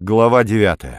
Глава 9.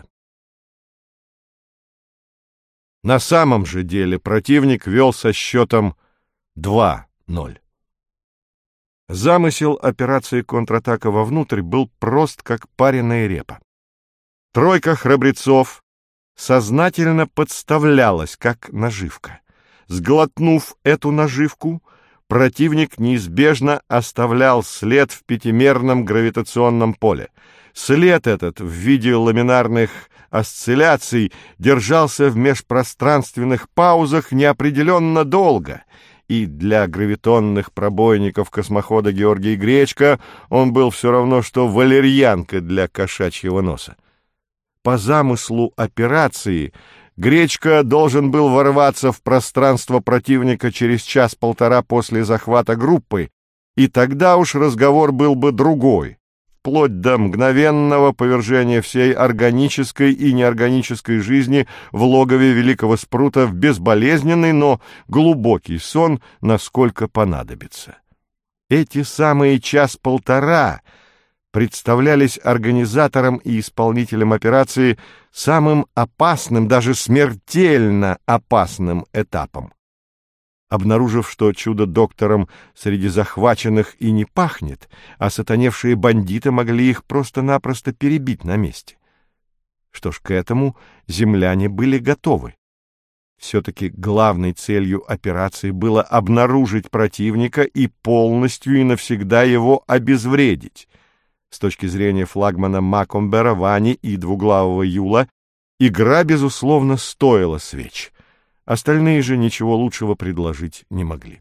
На самом же деле противник вел со счетом 2-0. Замысел операции контратака вовнутрь был прост, как пареная репа. Тройка храбрецов сознательно подставлялась, как наживка. Сглотнув эту наживку, противник неизбежно оставлял след в пятимерном гравитационном поле. След этот в виде ламинарных осцилляций держался в межпространственных паузах неопределенно долго, и для гравитонных пробойников космохода Георгий Гречко он был все равно, что валерьянка для кошачьего носа. По замыслу операции Гречко должен был ворваться в пространство противника через час-полтора после захвата группы, и тогда уж разговор был бы другой, вплоть до мгновенного повержения всей органической и неорганической жизни в логове Великого Спрута в безболезненный, но глубокий сон, насколько понадобится. Эти самые час-полтора представлялись организаторам и исполнителям операции самым опасным, даже смертельно опасным этапом. Обнаружив, что чудо-доктором среди захваченных и не пахнет, а сатаневшие бандиты могли их просто-напросто перебить на месте. Что ж, к этому земляне были готовы. Все-таки главной целью операции было обнаружить противника и полностью и навсегда его обезвредить. С точки зрения флагмана Макомбера, Вани и двуглавого Юла, игра, безусловно, стоила свеч. Остальные же ничего лучшего предложить не могли.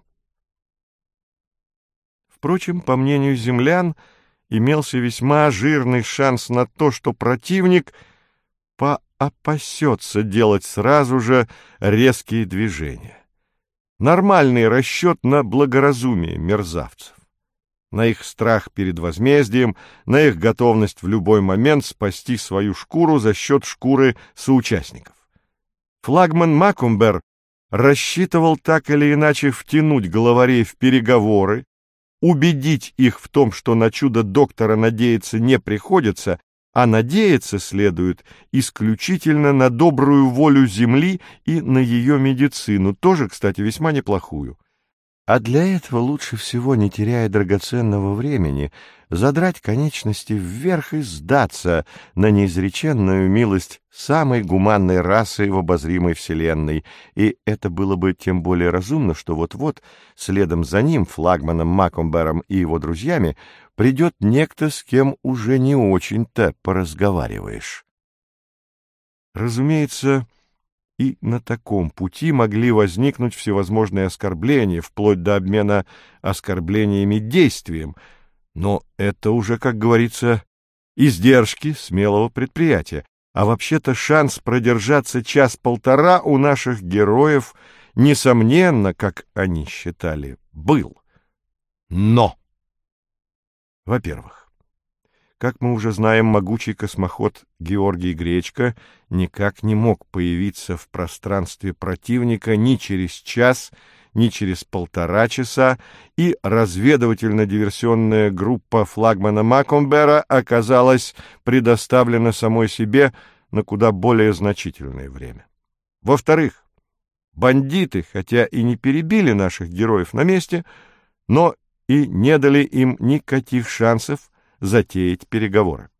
Впрочем, по мнению землян, имелся весьма жирный шанс на то, что противник поопасется делать сразу же резкие движения. Нормальный расчет на благоразумие мерзавцев, на их страх перед возмездием, на их готовность в любой момент спасти свою шкуру за счет шкуры соучастников. Флагман Макомбер рассчитывал так или иначе втянуть главарей в переговоры, убедить их в том, что на чудо-доктора надеяться не приходится, а надеяться следует исключительно на добрую волю Земли и на ее медицину, тоже, кстати, весьма неплохую. А для этого лучше всего, не теряя драгоценного времени, задрать конечности вверх и сдаться на неизреченную милость самой гуманной расы в обозримой вселенной. И это было бы тем более разумно, что вот-вот, следом за ним, флагманом Макомбером и его друзьями, придет некто, с кем уже не очень-то поразговариваешь. Разумеется, и на таком пути могли возникнуть всевозможные оскорбления, вплоть до обмена оскорблениями действием, но это уже, как говорится, издержки смелого предприятия, а вообще-то шанс продержаться час-полтора у наших героев, несомненно, как они считали, был. Но, во-первых, как мы уже знаем, могучий космоход Георгий Гречко никак не мог появиться в пространстве противника ни через час, ни через полтора часа, и разведывательно-диверсионная группа флагмана Макомбера оказалась предоставлена самой себе на куда более значительное время. Во-вторых, бандиты, хотя и не перебили наших героев на месте, но и не дали им никаких шансов затеять переговоры.